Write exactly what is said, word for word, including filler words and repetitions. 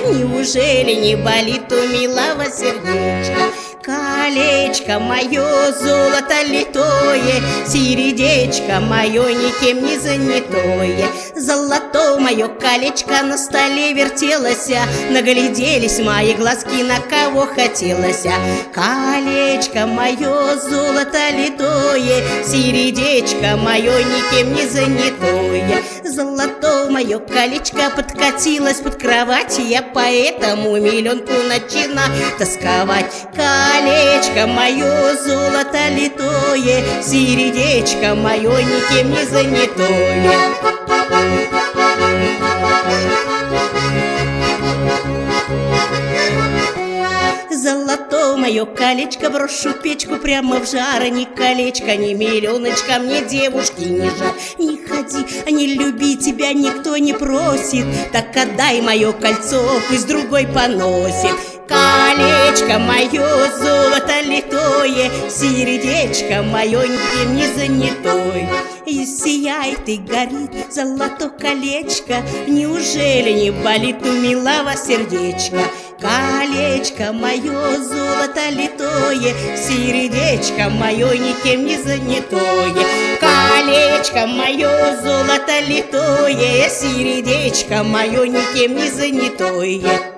неужели не болит у милого сердечка? Колечко мое, золото литое, сердечко мое, никем не занятое. Золото мое колечко на столе вертелось, нагляделись мои глазки, на кого хотелось. Колечко мое, золото литое, сердечко мое, никем не занятое. Золото мое колечко подкатилось под кровать, я поэтому миллионку начинаю тосковать. Колечко мое, золото литое, сердечко мое, никем не занятое. Золото мое колечко брошу печку прямо в жар. Ни колечко, ни миллионочка мне девушки не жаль. Не ходи, не люби, тебя никто не просит, так отдай мое кольцо, пусть другой поносит. Колечко мое, золото литое, сердечко мое, никем не занятое. И сияет и горит золото колечко, неужели не болит у милого сердечка? Колечко мое, золото литое, сердечко мое, никем не занятое. Колечко мое, золото литое, сердечко мое, никем не занятое.